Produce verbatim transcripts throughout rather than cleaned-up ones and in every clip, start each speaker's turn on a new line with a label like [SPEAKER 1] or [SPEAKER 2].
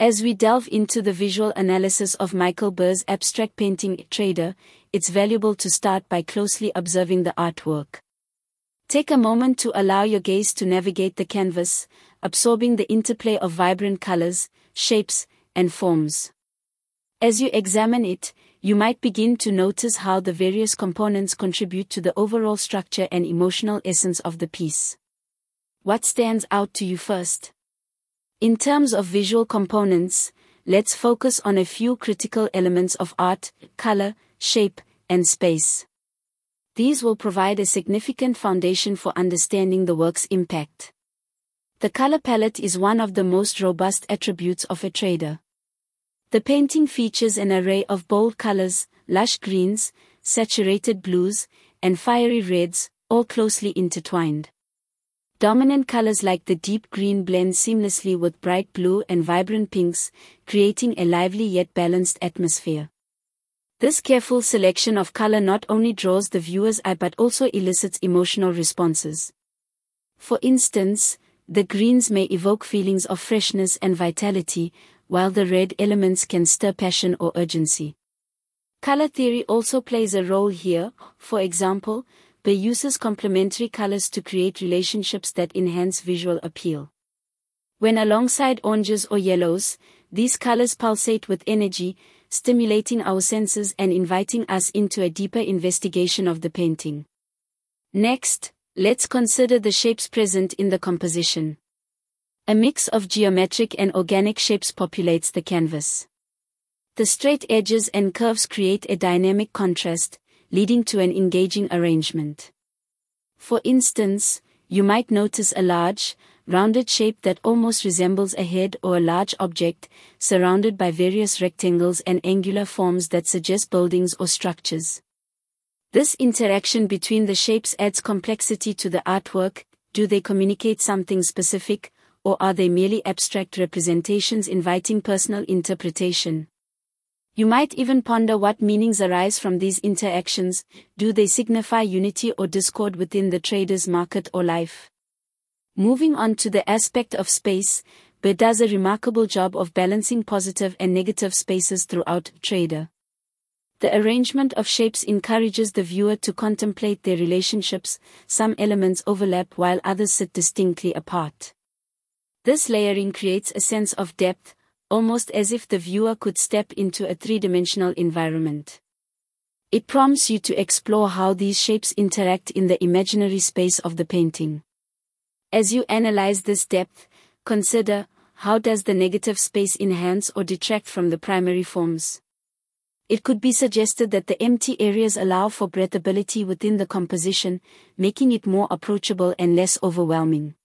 [SPEAKER 1] As we delve into the visual analysis of Michael Burr's abstract painting Trader, it's valuable to start by closely observing the artwork. Take a moment to allow your gaze to navigate the canvas, absorbing the interplay of vibrant colors, shapes, and forms. As you examine it, you might begin to notice how the various components contribute to the overall structure and emotional essence of the piece. What stands out to you first? In terms of visual components, let's focus on a few critical elements of art: color, shape, and space. These will provide a significant foundation for understanding the work's impact. The color palette is one of the most robust attributes of a trader. The painting features an array of bold colors, lush greens, saturated blues, and fiery reds, all closely intertwined. Dominant colors like the deep green blend seamlessly with bright blue and vibrant pinks, creating a lively yet balanced atmosphere. This careful selection of color not only draws the viewer's eye but also elicits emotional responses. For instance, the greens may evoke feelings of freshness and vitality, while the red elements can stir passion or urgency. Color theory also plays a role here. For example, Burr uses complementary colors to create relationships that enhance visual appeal. When alongside oranges or yellows, these colors pulsate with energy, stimulating our senses and inviting us into a deeper investigation of the painting. Next, let's consider the shapes present in the composition. A mix of geometric and organic shapes populates the canvas. The straight edges and curves create a dynamic contrast, leading to an engaging arrangement. For instance, you might notice a large, rounded shape that almost resembles a head or a large object, surrounded by various rectangles and angular forms that suggest buildings or structures. This interaction between the shapes adds complexity to the artwork. Do they communicate something specific, or are they merely abstract representations inviting personal interpretation? You might even ponder what meanings arise from these interactions. Do they signify unity or discord within the trader's market or life? Moving on to the aspect of space, Burr does a remarkable job of balancing positive and negative spaces throughout Trader. The arrangement of shapes encourages the viewer to contemplate their relationships. Some elements overlap while others sit distinctly apart. This layering creates a sense of depth, almost as if the viewer could step into a three-dimensional environment. It prompts you to explore how these shapes interact in the imaginary space of the painting. As you analyze this depth, consider, how does the negative space enhance or detract from the primary forms? It could be suggested that the empty areas allow for breathability within the composition, making it more approachable and less overwhelming.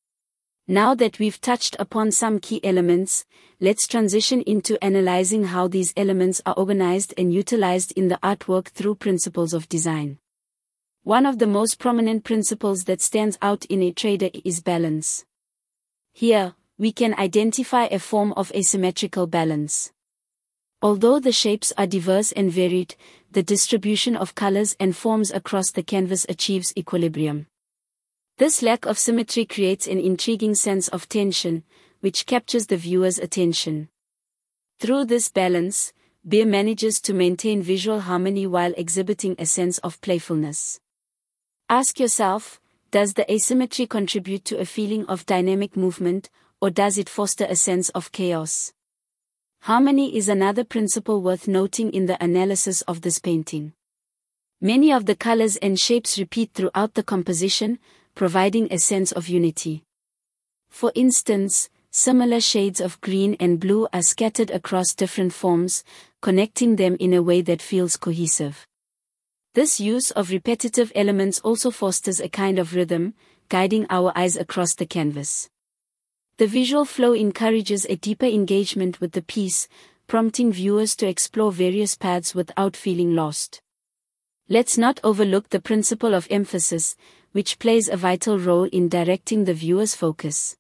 [SPEAKER 1] Now that we've touched upon some key elements, let's transition into analyzing how these elements are organized and utilized in the artwork through principles of design. One of the most prominent principles that stands out in a trader is balance. Here, we can identify a form of asymmetrical balance. Although the shapes are diverse and varied, the distribution of colors and forms across the canvas achieves equilibrium. This lack of symmetry creates an intriguing sense of tension, which captures the viewer's attention. Through this balance, Burr manages to maintain visual harmony while exhibiting a sense of playfulness. Ask yourself, does the asymmetry contribute to a feeling of dynamic movement, or does it foster a sense of chaos? Harmony is another principle worth noting in the analysis of this painting. Many of the colors and shapes repeat throughout the composition, providing a sense of unity. For instance, similar shades of green and blue are scattered across different forms, connecting them in a way that feels cohesive. This use of repetitive elements also fosters a kind of rhythm, guiding our eyes across the canvas. The visual flow encourages a deeper engagement with the piece, prompting viewers to explore various paths without feeling lost. Let's not overlook the principle of emphasis, which plays a vital role in directing the viewer's focus.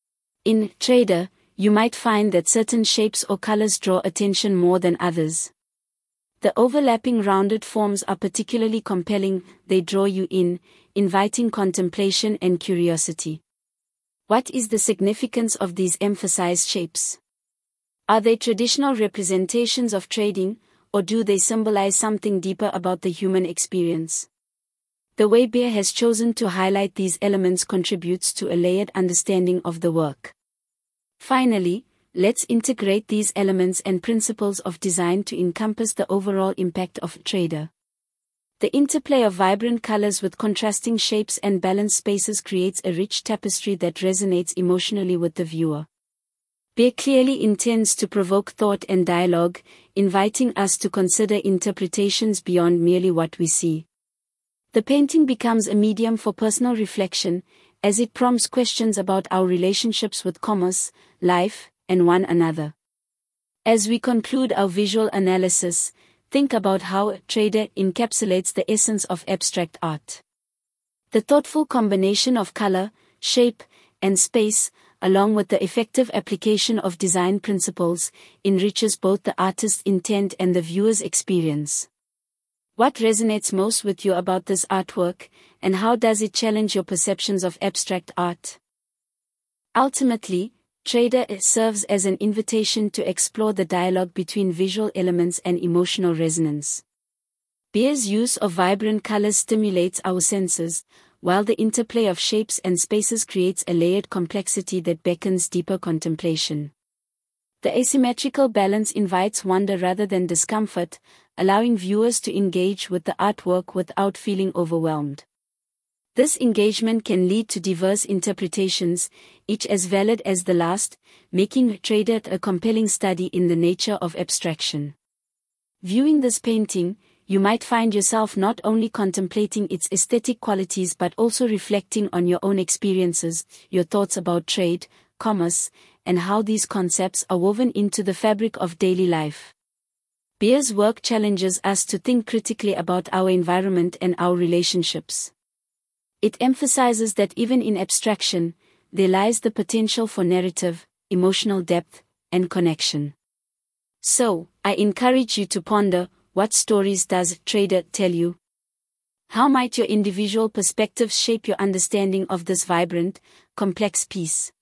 [SPEAKER 1] In Trader, you might find that certain shapes or colors draw attention more than others. The overlapping rounded forms are particularly compelling. They draw you in, inviting contemplation and curiosity. What is the significance of these emphasized shapes? Are they traditional representations of trading, or do they symbolize something deeper about the human experience? The way Beer has chosen to highlight these elements contributes to a layered understanding of the work. Finally, let's integrate these elements and principles of design to encompass the overall impact of Trader. The interplay of vibrant colors with contrasting shapes and balanced spaces creates a rich tapestry that resonates emotionally with the viewer. Beer clearly intends to provoke thought and dialogue, inviting us to consider interpretations beyond merely what we see. The painting becomes a medium for personal reflection, as it prompts questions about our relationships with commerce, life, and one another. As we conclude our visual analysis, think about how Trader encapsulates the essence of abstract art. The thoughtful combination of color, shape, and space, along with the effective application of design principles, enriches both the artist's intent and the viewer's experience. What resonates most with you about this artwork, and how does it challenge your perceptions of abstract art? Ultimately, Trader serves as an invitation to explore the dialogue between visual elements and emotional resonance. Beer's use of vibrant colors stimulates our senses, while the interplay of shapes and spaces creates a layered complexity that beckons deeper contemplation. The asymmetrical balance invites wonder rather than discomfort, allowing viewers to engage with the artwork without feeling overwhelmed. This engagement can lead to diverse interpretations, each as valid as the last, making Trader a compelling study in the nature of abstraction. Viewing this painting, you might find yourself not only contemplating its aesthetic qualities but also reflecting on your own experiences, your thoughts about trade, commerce, and how these concepts are woven into the fabric of daily life. Beer's work challenges us to think critically about our environment and our relationships. It emphasizes that even in abstraction, there lies the potential for narrative, emotional depth, and connection. So, I encourage you to ponder, what stories does Trader tell you? How might your individual perspectives shape your understanding of this vibrant, complex piece?